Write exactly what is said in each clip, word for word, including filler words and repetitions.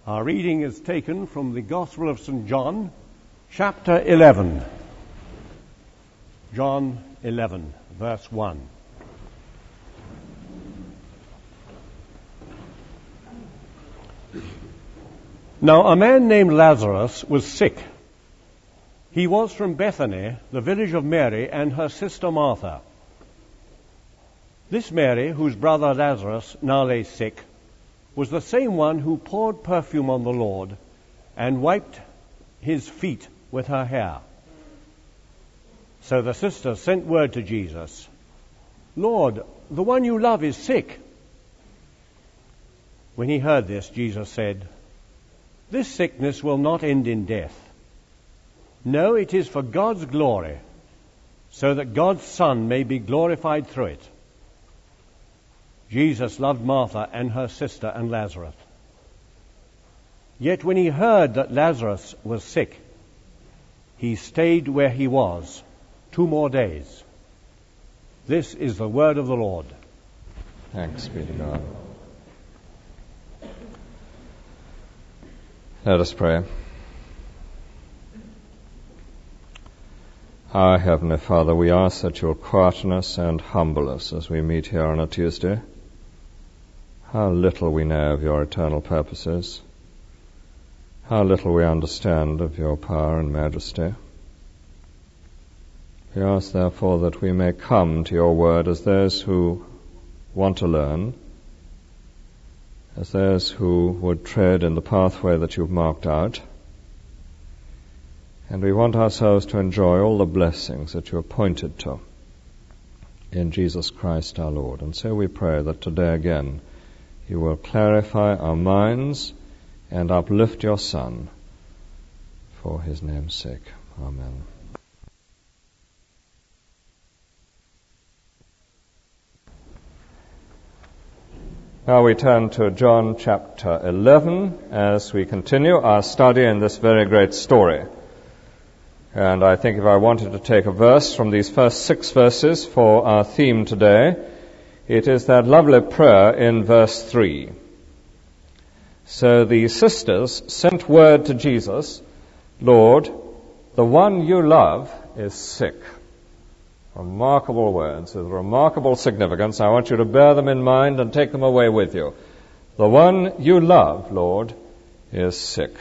Our reading is taken from the Gospel of Saint John, chapter eleven. John eleven, verse one. Now a man named Lazarus was sick. He was from Bethany, the village of Mary and her sister Martha. This Mary, whose brother Lazarus now lay sick, was the same one who poured perfume on the Lord and wiped his feet with her hair. So the sisters sent word to Jesus, "Lord, the one you love is sick." When he heard this, Jesus said, "This sickness will not end in death. No, it is for God's glory, so that God's Son may be glorified through it." Jesus loved Martha and her sister and Lazarus. Yet when he heard that Lazarus was sick, he stayed where he was two more days. This is the word of the Lord. Thanks be to God. Let us pray. Our Heavenly Father, we ask that you'll quieten us and humble us as we meet here on a Tuesday. How little we know of your eternal purposes. How little we understand of your power and majesty. We ask, therefore, that we may come to your word as those who want to learn, as those who would tread in the pathway that you've marked out. And we want ourselves to enjoy all the blessings that you have pointed to in Jesus Christ our Lord. And so we pray that today again you will clarify our minds and uplift your Son for his name's sake. Amen. Now we turn to John chapter eleven as we continue our study in this very great story. And I think if I wanted to take a verse from these first six verses for our theme today, it is that lovely prayer in verse three. So the sisters sent word to Jesus, "Lord, the one you love is sick." Remarkable words with remarkable significance. I want you to bear them in mind and take them away with you. The one you love, Lord, is sick.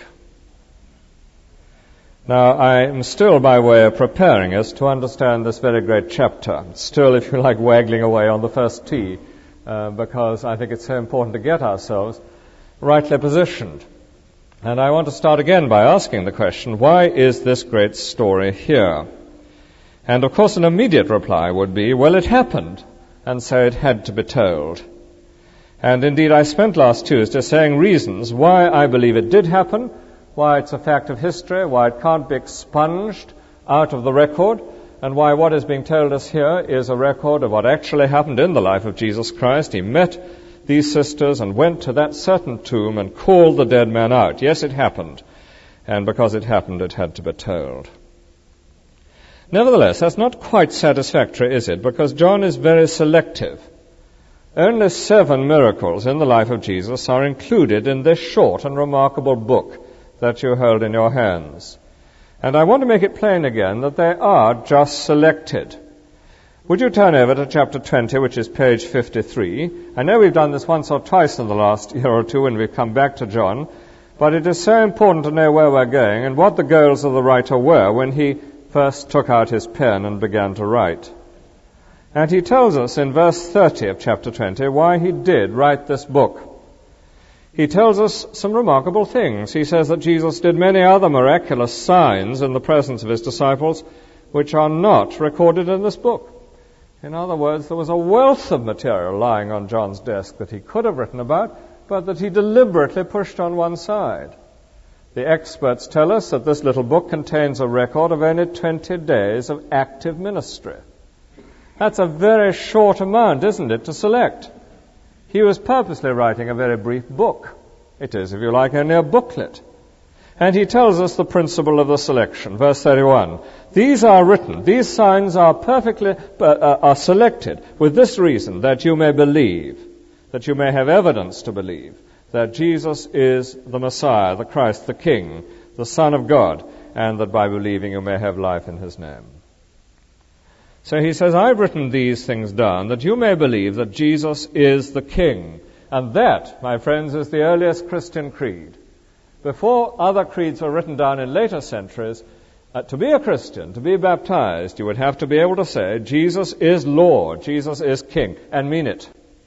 Now, I am still by way of preparing us to understand this very great chapter. Still, if you like, waggling away on the first tee, uh, because I think it's so important to get ourselves rightly positioned. And I want to start again by asking the question, why is this great story here? And of course an immediate reply would be, well, it happened, and so it had to be told. And indeed I spent last Tuesday saying reasons why I believe it did happen, why it's a fact of history, why it can't be expunged out of the record, and why what is being told us here is a record of what actually happened in the life of Jesus Christ. He met these sisters and went to that certain tomb and called the dead man out. Yes, it happened, and because it happened, it had to be told. Nevertheless, that's not quite satisfactory, is it? Because John is very selective. Only seven miracles in the life of Jesus are included in this short and remarkable book that you hold in your hands. And I want to make it plain again that they are just selected. Would you turn over to chapter twenty, which is page fifty-three? I know we've done this once or twice in the last year or two when we've come back to John, but it is so important to know where we're going and what the goals of the writer were when he first took out his pen and began to write. And he tells us in verse thirty of chapter twenty why he did write this book. He tells us some remarkable things. He says that Jesus did many other miraculous signs in the presence of his disciples which are not recorded in this book. In other words, there was a wealth of material lying on John's desk that he could have written about, but that he deliberately pushed on one side. The experts tell us that this little book contains a record of only twenty days of active ministry. That's a very short amount, isn't it, to select? He was purposely writing a very brief book. It is, if you like, only a booklet. And he tells us the principle of the selection. Verse thirty-one, these are written, these signs are perfectly, uh, are selected with this reason, that you may believe, that you may have evidence to believe, that Jesus is the Messiah, the Christ, the King, the Son of God, and that by believing you may have life in his name. So he says, I've written these things down that you may believe that Jesus is the King. And that, my friends, is the earliest Christian creed. Before other creeds were written down in later centuries, uh, to be a Christian, to be baptized, you would have to be able to say, Jesus is Lord, Jesus is King, and mean it.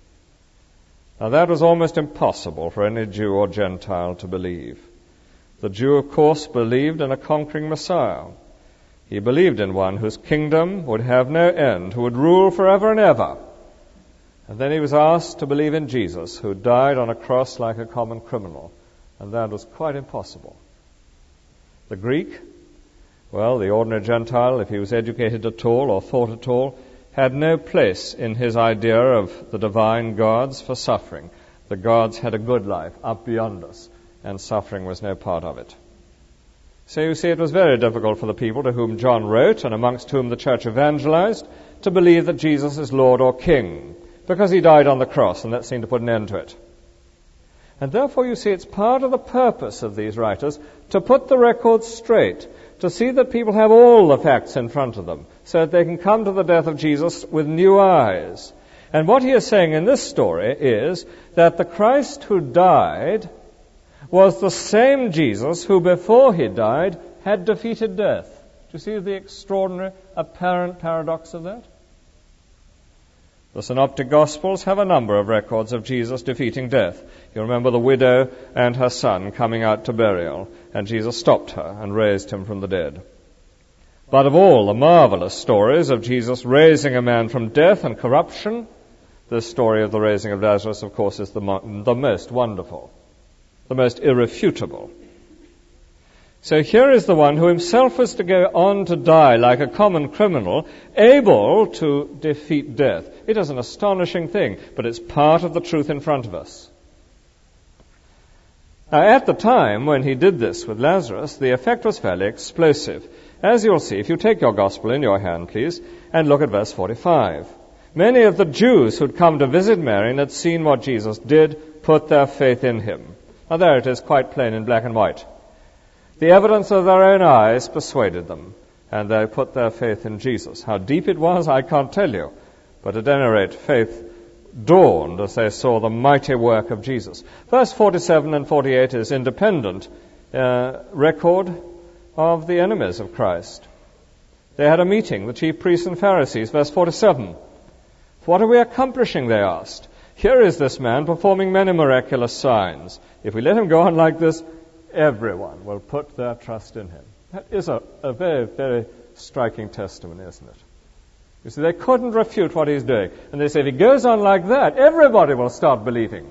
Now that was almost impossible for any Jew or Gentile to believe. The Jew, of course, believed in a conquering Messiah. He believed in one whose kingdom would have no end, who would rule forever and ever. And then he was asked to believe in Jesus, who died on a cross like a common criminal. And that was quite impossible. The Greek, well, the ordinary Gentile, if he was educated at all or thought at all, had no place in his idea of the divine gods for suffering. The gods had a good life up beyond us, and suffering was no part of it. So you see, it was very difficult for the people to whom John wrote, and amongst whom the church evangelized, to believe that Jesus is Lord or King, because he died on the cross, and that seemed to put an end to it. And therefore, you see, it's part of the purpose of these writers to put the records straight, to see that people have all the facts in front of them, so that they can come to the death of Jesus with new eyes. And what he is saying in this story is that the Christ who died was the same Jesus who, before he died, had defeated death. Do you see the extraordinary, apparent paradox of that? The Synoptic Gospels have a number of records of Jesus defeating death. You remember the widow and her son coming out to burial, and Jesus stopped her and raised him from the dead. But of all the marvelous stories of Jesus raising a man from death and corruption, this story of the raising of Lazarus, of course, is the, mo- the most wonderful, the most irrefutable. So here is the one who himself was to go on to die like a common criminal, able to defeat death. It is an astonishing thing, but it's part of the truth in front of us. Now, at the time when he did this with Lazarus, the effect was fairly explosive. As you'll see, if you take your gospel in your hand, please, and look at verse forty-five. Many of the Jews who'd come to visit Mary and had seen what Jesus did put their faith in him. Now, there it is, quite plain in black and white. The evidence of their own eyes persuaded them, and they put their faith in Jesus. How deep it was, I can't tell you. But at any rate, faith dawned as they saw the mighty work of Jesus. Verse forty-seven and forty-eight is independent uh, record of the enemies of Christ. They had a meeting, the chief priests and Pharisees. Verse forty-seven. What are we accomplishing, they asked. Here is this man performing many miraculous signs. If we let him go on like this, everyone will put their trust in him. That is a, a very, very striking testimony, isn't it? You see, they couldn't refute what he's doing. And they say, if he goes on like that, everybody will start believing.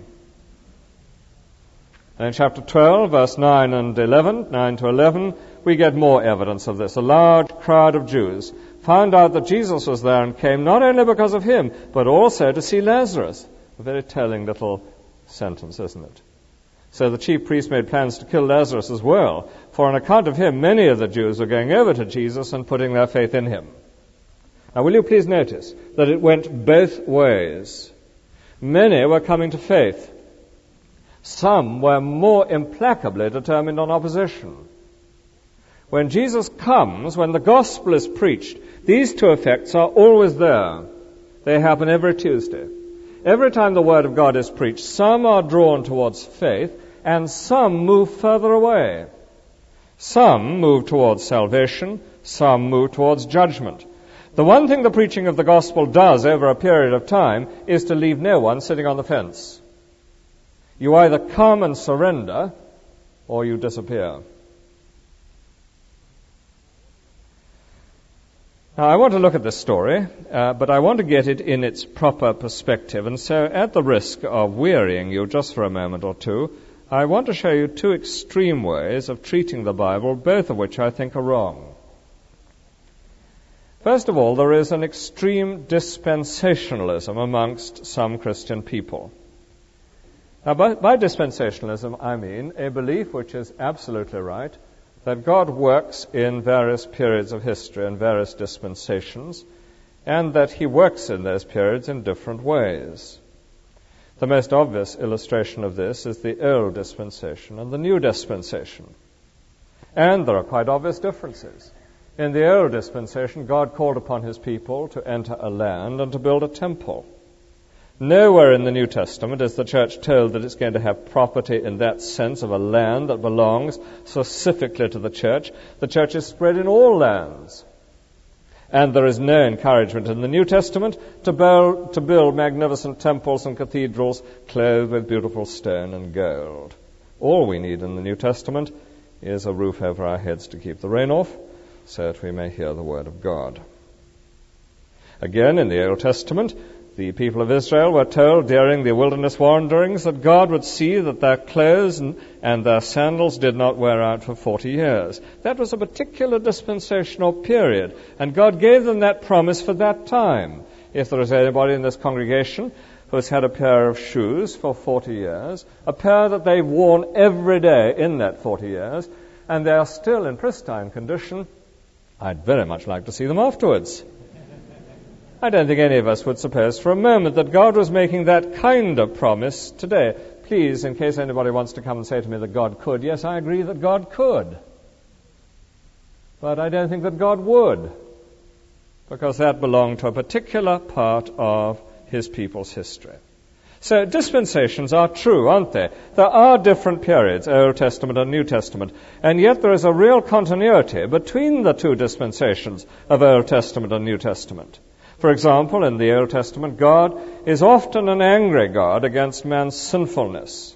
And in chapter twelve, verse nine and eleven, nine to eleven, we get more evidence of this. A large crowd of Jews found out that Jesus was there and came not only because of him, but also to see Lazarus. A very telling little sentence, isn't it? So the chief priests made plans to kill Lazarus as well. For on account of him, many of the Jews were going over to Jesus and putting their faith in him. Now, will you please notice that it went both ways? Many were coming to faith. Some were more implacably determined on opposition. When Jesus comes, when the gospel is preached, these two effects are always there. They happen every Tuesday. Every time the Word of God is preached, some are drawn towards faith, and some move further away. Some move towards salvation, some move towards judgment. The one thing the preaching of the gospel does over a period of time is to leave no one sitting on the fence. You either come and surrender, or you disappear. Now, I want to look at this story, uh, but I want to get it in its proper perspective. And so, at the risk of wearying you just for a moment or two, I want to show you two extreme ways of treating the Bible, both of which I think are wrong. First of all, there is an extreme dispensationalism amongst some Christian people. Now, by, by dispensationalism, I mean a belief which is absolutely right, that God works in various periods of history and various dispensations, and that he works in those periods in different ways. The most obvious illustration of this is the Old Dispensation and the New Dispensation. And there are quite obvious differences. In the Old Dispensation, God called upon his people to enter a land and to build a temple. Nowhere in the New Testament is the church told that it's going to have property in that sense of a land that belongs specifically to the church. The church is spread in all lands. And there is no encouragement in the New Testament to build, to build magnificent temples and cathedrals clothed with beautiful stone and gold. All we need in the New Testament is a roof over our heads to keep the rain off, so that we may hear the word of God. Again, in the Old Testament, the people of Israel were told during the wilderness wanderings that God would see that their clothes and, and their sandals did not wear out for forty years. That was a particular dispensational period, and God gave them that promise for that time. If there is anybody in this congregation who has had a pair of shoes for forty years, a pair that they've worn every day in that forty years, and they are still in pristine condition, I'd very much like to see them afterwards. I don't think any of us would suppose for a moment that God was making that kind of promise today. Please, in case anybody wants to come and say to me that God could, yes, I agree that God could. But I don't think that God would, because that belonged to a particular part of his people's history. So dispensations are true, aren't they? There are different periods, Old Testament and New Testament, and yet there is a real continuity between the two dispensations of Old Testament and New Testament. For example, in the Old Testament, God is often an angry God against man's sinfulness.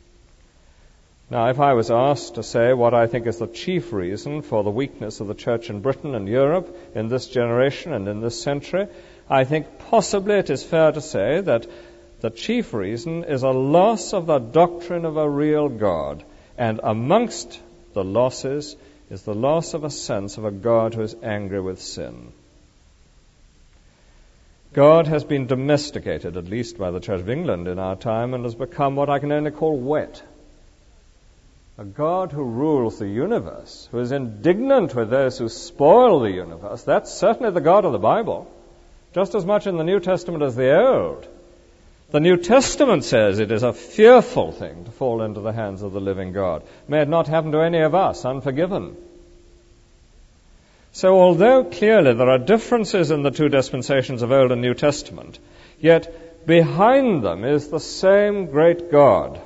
Now, if I was asked to say what I think is the chief reason for the weakness of the church in Britain and Europe in this generation and in this century, I think possibly it is fair to say that the chief reason is a loss of the doctrine of a real God. And amongst the losses is the loss of a sense of a God who is angry with sin. God has been domesticated, at least by the Church of England in our time, and has become what I can only call wet. A God who rules the universe, who is indignant with those who spoil the universe, that's certainly the God of the Bible, just as much in the New Testament as the Old. The New Testament says it is a fearful thing to fall into the hands of the living God. May it not happen to any of us, unforgiven. So although clearly there are differences in the two dispensations of Old and New Testament, yet behind them is the same great God.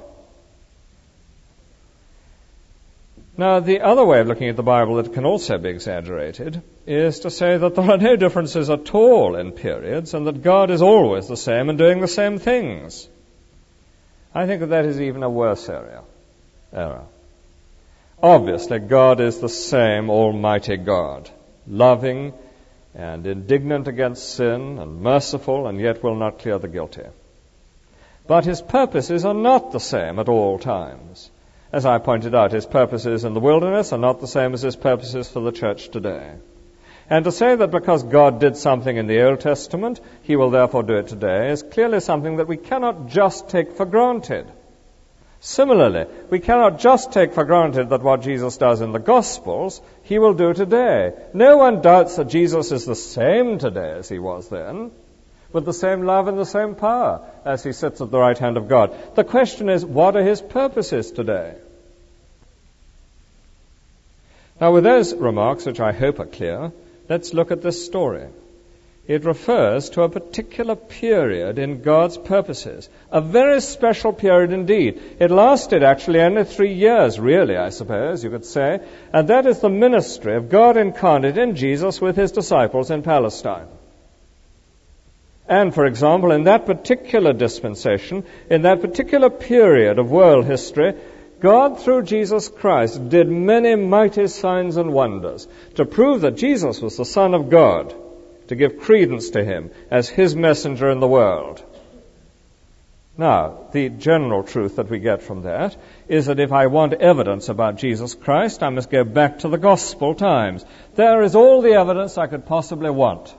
Now, the other way of looking at the Bible that can also be exaggerated is to say that there are no differences at all in periods and that God is always the same and doing the same things. I think that that is even a worse area, error. Obviously, God is the same Almighty God, loving and indignant against sin and merciful, and yet will not clear the guilty. But his purposes are not the same at all times. As I pointed out, his purposes in the wilderness are not the same as his purposes for the church today. And to say that because God did something in the Old Testament, he will therefore do it today, is clearly something that we cannot just take for granted. Similarly, we cannot just take for granted that what Jesus does in the Gospels, he will do today. No one doubts that Jesus is the same today as he was then, with the same love and the same power as he sits at the right hand of God. The question is, what are his purposes today? Now, with those remarks, which I hope are clear, let's look at this story. It refers to a particular period in God's purposes, a very special period indeed. It lasted actually only three years, really, I suppose you could say, and that is the ministry of God incarnate in Jesus with his disciples in Palestine. And, for example, in that particular dispensation, in that particular period of world history, God, through Jesus Christ, did many mighty signs and wonders to prove that Jesus was the Son of God, to give credence to him as his messenger in the world. Now, the general truth that we get from that is that if I want evidence about Jesus Christ, I must go back to the Gospel times. There is all the evidence I could possibly want.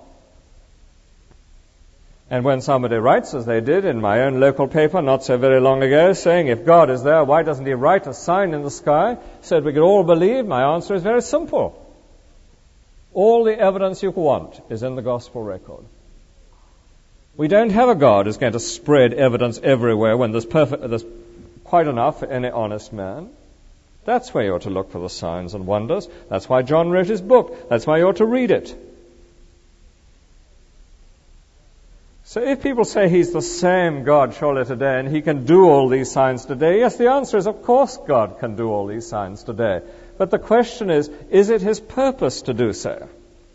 And when somebody writes, as they did in my own local paper not so very long ago, saying, if God is there, why doesn't he write a sign in the sky so that we could all believe? My answer is very simple. All the evidence you want is in the Gospel record. We don't have a God who's going to spread evidence everywhere when there's, perfect, there's quite enough for any honest man. That's where you ought to look for the signs and wonders. That's why John wrote his book. That's why you ought to read it. So if people say he's the same God surely today and he can do all these signs today, yes, the answer is of course God can do all these signs today. But the question is, is it his purpose to do so?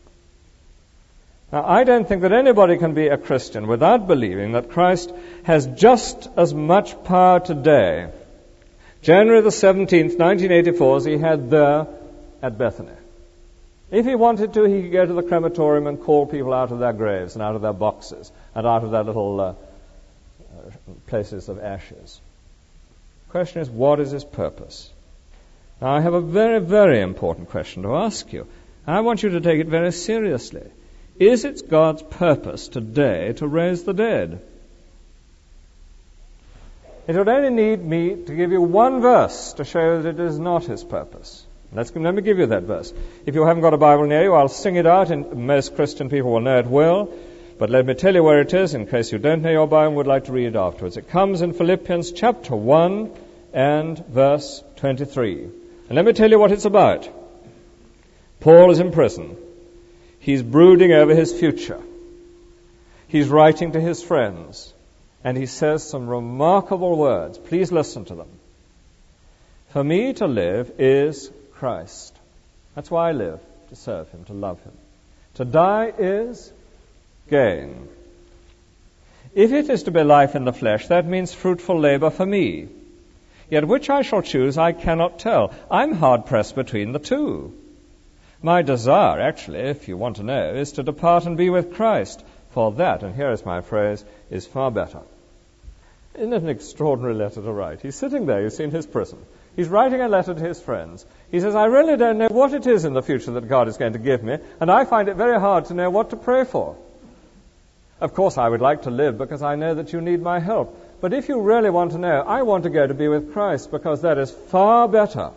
Now, I don't think that anybody can be a Christian without believing that Christ has just as much power today, January the seventeenth, nineteen eighty-four, as he had there at Bethany. If he wanted to, he could go to the crematorium and call people out of their graves and out of their boxes and out of their little uh, places of ashes. The question is, what is his purpose? Now, I have a very, very important question to ask you. I want you to take it very seriously. Is it God's purpose today to raise the dead? It would only need me to give you one verse to show that it is not his purpose. Let's, let me give you that verse. If you haven't got a Bible near you, I'll sing it out, and most Christian people will know it well. But let me tell you where it is, in case you don't know your Bible and would like to read it afterwards. It comes in Philippians chapter one and verse twenty-three. And let me tell you what it's about. Paul is in prison. He's brooding over his future. He's writing to his friends. And he says some remarkable words. Please listen to them. For me to live is Christ. That's why I live, to serve him, to love him. To die is gain. If it is to be life in the flesh, that means fruitful labor for me. Yet which I shall choose, I cannot tell. I'm hard-pressed between the two. My desire, actually, if you want to know, is to depart and be with Christ. For that, and here is my phrase, is far better. Isn't it an extraordinary letter to write? He's sitting there, you see, in his prison. He's writing a letter to his friends. He says, I really don't know what it is in the future that God is going to give me, and I find it very hard to know what to pray for. Of course, I would like to live because I know that you need my help. But if you really want to know, I want to go to be with Christ because that is far better.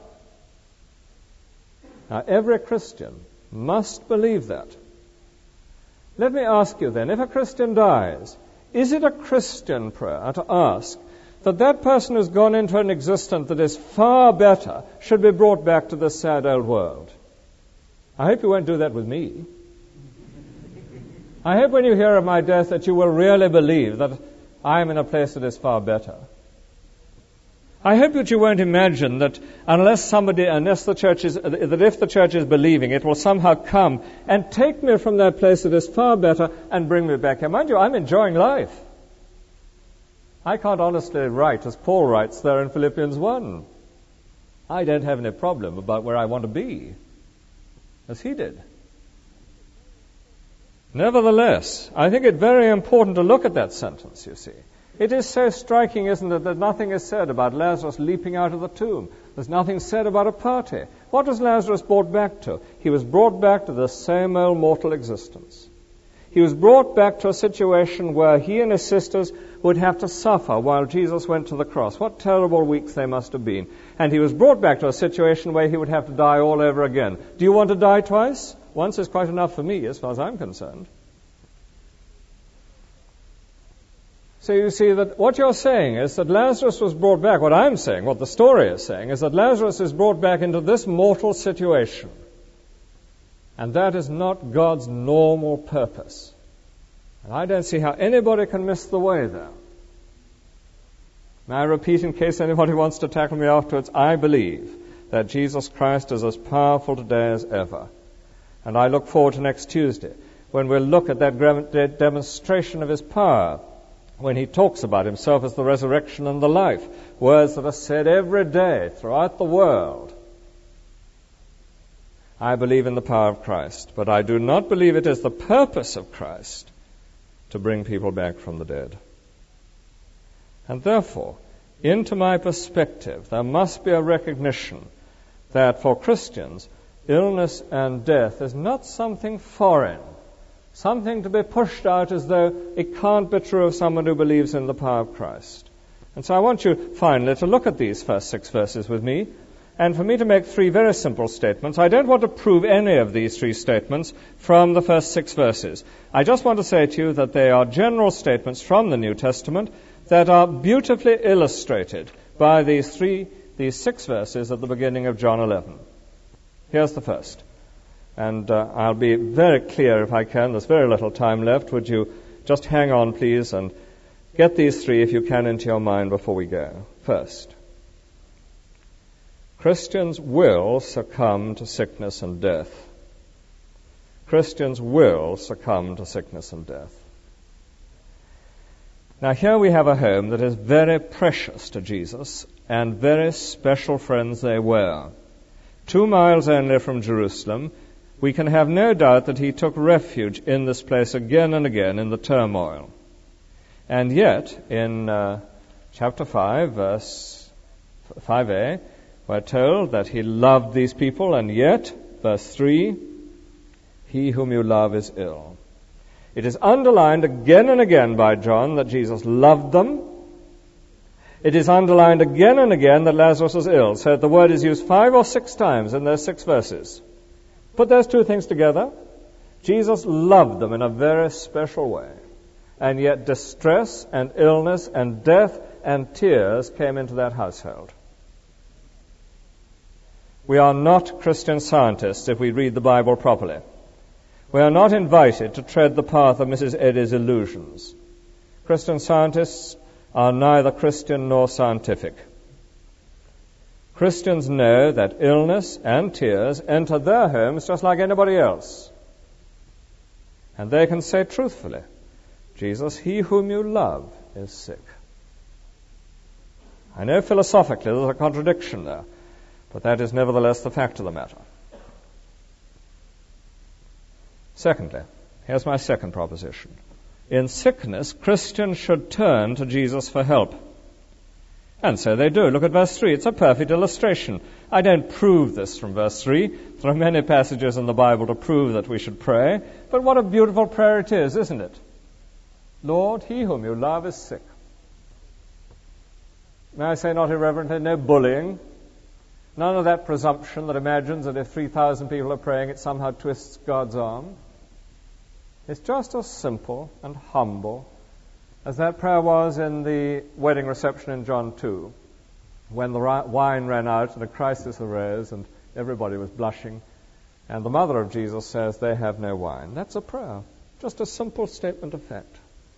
Now, every Christian must believe that. Let me ask you then, if a Christian dies, is it a Christian prayer to ask that that person who's gone into an existence that is far better should be brought back to this sad old world? I hope you won't do that with me. I hope when you hear of my death that you will really believe that I am in a place that is far better. I hope that you won't imagine that unless somebody, unless the church is, that if the church is believing, it will somehow come and take me from that place that is far better and bring me back here. Mind you, I'm enjoying life. I can't honestly write as Paul writes there in Philippians one. I don't have any problem about where I want to be, as he did. Nevertheless, I think it very important to look at that sentence, you see. It is so striking, isn't it, that nothing is said about Lazarus leaping out of the tomb. There's nothing said about a party. What was Lazarus brought back to? He was brought back to the same old mortal existence. He was brought back to a situation where he and his sisters would have to suffer while Jesus went to the cross. What terrible weeks they must have been. And he was brought back to a situation where he would have to die all over again. Do you want to die twice? Once is quite enough for me, as far as I'm concerned. So you see that what you're saying is that Lazarus was brought back. What I'm saying, what the story is saying, is that Lazarus is brought back into this mortal situation. And that is not God's normal purpose. And I don't see how anybody can miss the way there. May I repeat, in case anybody wants to tackle me afterwards, I believe that Jesus Christ is as powerful today as ever. And I look forward to next Tuesday, when we'll look at that demonstration of his power, when he talks about himself as the resurrection and the life, words that are said every day throughout the world. I believe in the power of Christ, but I do not believe it is the purpose of Christ to bring people back from the dead. And therefore, into my perspective, there must be a recognition that for Christians, illness and death is not something foreign, something to be pushed out as though it can't be true of someone who believes in the power of Christ. And so I want you finally to look at these first six verses with me and for me to make three very simple statements. I don't want to prove any of these three statements from the first six verses. I just want to say to you that they are general statements from the New Testament that are beautifully illustrated by these three, these six verses at the beginning of John eleven. Here's the first. And uh, I'll be very clear if I can. There's very little time left. Would you just hang on, please, and get these three, if you can, into your mind before we go. First, Christians will succumb to sickness and death. Christians will succumb to sickness and death. Now, here we have a home that is very precious to Jesus, and very special friends they were. Two miles only from Jerusalem, we can have no doubt that he took refuge in this place again and again in the turmoil. And yet, in uh, chapter five, verse five a, we're told that he loved these people, and yet, verse three, he whom you love is ill. It is underlined again and again by John that Jesus loved them. It is underlined again and again that Lazarus was ill. So the word is used five or six times in those six verses. Put those two things together. Jesus loved them in a very special way. And yet distress and illness and death and tears came into that household. We are not Christian scientists if we read the Bible properly. We are not invited to tread the path of Missus Eddy's illusions. Christian scientists are neither Christian nor scientific. Christians know that illness and tears enter their homes just like anybody else. And they can say truthfully, Jesus, he whom you love is sick. I know philosophically there's a contradiction there, but that is nevertheless the fact of the matter. Secondly, here's my second proposition. In sickness, Christians should turn to Jesus for help. And so they do. Look at verse three. It's a perfect illustration. I don't prove this from verse three. There are many passages in the Bible to prove that we should pray. But what a beautiful prayer it is, isn't it? Lord, he whom you love is sick. May I say, not irreverently, no bullying. None of that presumption that imagines that if three thousand people are praying, it somehow twists God's arm. It's just as simple and humble as that prayer was in the wedding reception in John two, when the wine ran out and a crisis arose and everybody was blushing, and the mother of Jesus says, they have no wine. That's a prayer. Just a simple statement of fact.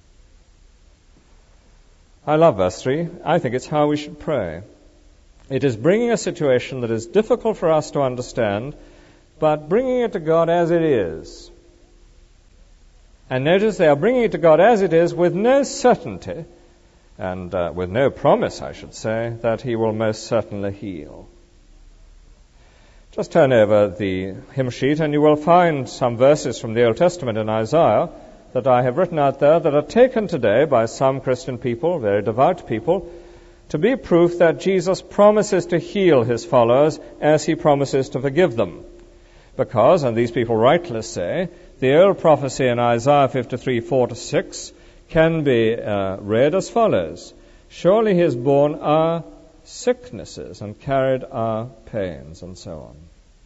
I love verse three. I think it's how we should pray. It is bringing a situation that is difficult for us to understand, but bringing it to God as it is. And notice they are bringing it to God as it is with no certainty, and uh, with no promise, I should say, that he will most certainly heal. Just turn over the hymn sheet and you will find some verses from the Old Testament in Isaiah that I have written out there that are taken today by some Christian people, very devout people, to be proof that Jesus promises to heal his followers as he promises to forgive them. Because, and these people rightly say, the old prophecy in Isaiah fifty-three, four to six can be uh, read as follows. Surely he has borne our sicknesses and carried our pains, and so on.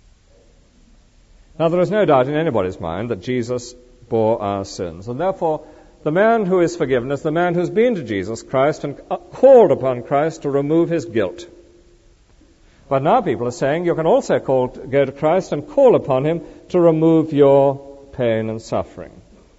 Now there is no doubt in anybody's mind that Jesus bore our sins, and therefore the man who is forgiven is the man who's been to Jesus Christ and called upon Christ to remove his guilt. But now people are saying you can also call, go to Christ and call upon him to remove your pain and suffering.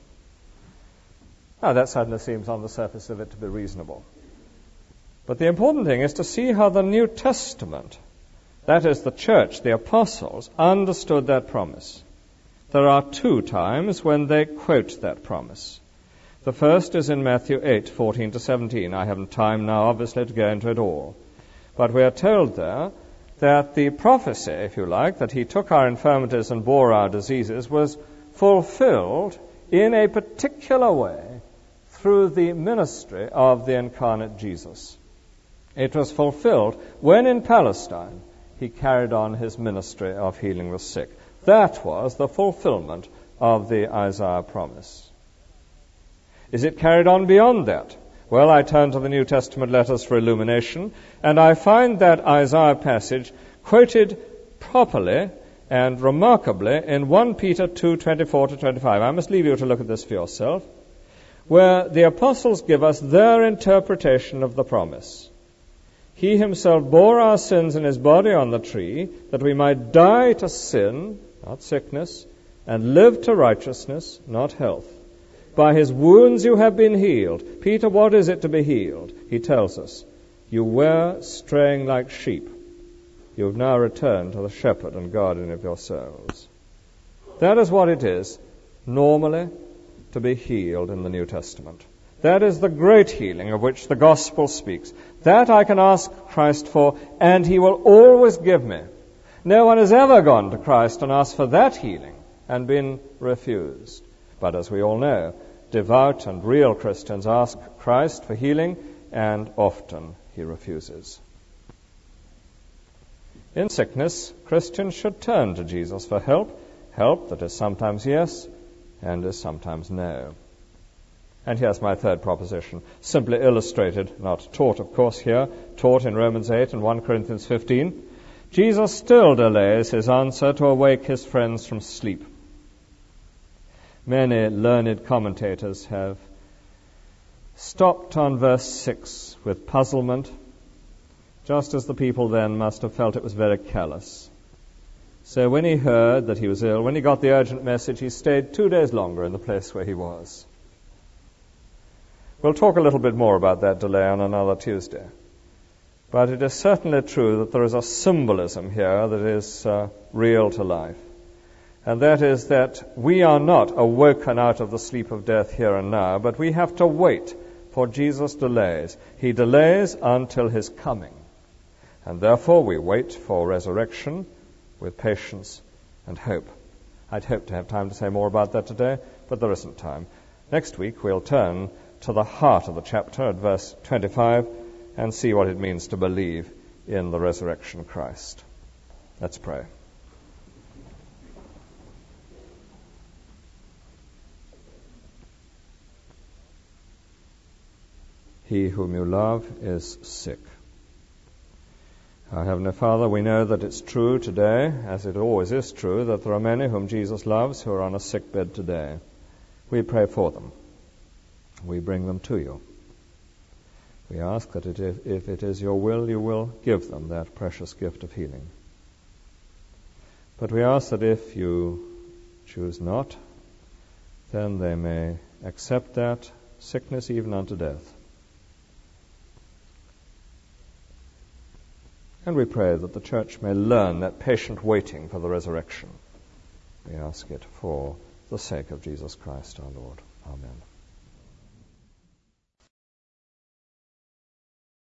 Now that certainly seems on the surface of it to be reasonable. But the important thing is to see how the New Testament, that is the church, the apostles, understood that promise. There are two times when they quote that promise. The first is in Matthew eight, fourteen to seventeen. I haven't time now, obviously, to go into it all. But we are told there that the prophecy, if you like, that he took our infirmities and bore our diseases was fulfilled in a particular way through the ministry of the incarnate Jesus. It was fulfilled when in Palestine he carried on his ministry of healing the sick. That was the fulfillment of the Isaiah promise. Is it carried on beyond that? Well, I turn to the New Testament letters for illumination, and I find that Isaiah passage quoted properly and remarkably in First Peter two, twenty-four to twenty-five. I must leave you to look at this for yourself, where the apostles give us their interpretation of the promise. He himself bore our sins in his body on the tree, that we might die to sin, not sickness, and live to righteousness, not health. By his wounds you have been healed. Peter, what is it to be healed? He tells us, you were straying like sheep. You have now returned to the shepherd and guardian of your souls. That is what it is, normally, to be healed in the New Testament. That is the great healing of which the gospel speaks. That I can ask Christ for, and he will always give me. No one has ever gone to Christ and asked for that healing and been refused. But as we all know, devout and real Christians ask Christ for healing, and often he refuses. In sickness, Christians should turn to Jesus for help, help that is sometimes yes and is sometimes no. And here's my third proposition, simply illustrated, not taught, of course, here, taught in Romans eight and First Corinthians fifteen. Jesus still delays his answer to awake his friends from sleep. Many learned commentators have stopped on verse six with puzzlement, just as the people then must have felt it was very callous. So when he heard that he was ill, when he got the urgent message, he stayed two days longer in the place where he was. We'll talk a little bit more about that delay on another Tuesday. But it is certainly true that there is a symbolism here that is uh, real to life. And that is that we are not awoken out of the sleep of death here and now, but we have to wait for Jesus' delays. He delays until his coming. And therefore we wait for resurrection with patience and hope. I'd hoped to have time to say more about that today, but there isn't time. Next week we'll turn to the heart of the chapter at verse twenty-five and see what it means to believe in the resurrection Christ. Let's pray. He whom you love is sick. Our Heavenly Father, we know that it's true today, as it always is true, that there are many whom Jesus loves who are on a sick bed today. We pray for them. We bring them to you. We ask that it, if, if it is your will, you will give them that precious gift of healing. But we ask that if you choose not, then they may accept that sickness even unto death. And we pray that the church may learn that patient waiting for the resurrection. We ask it for the sake of Jesus Christ our Lord. Amen.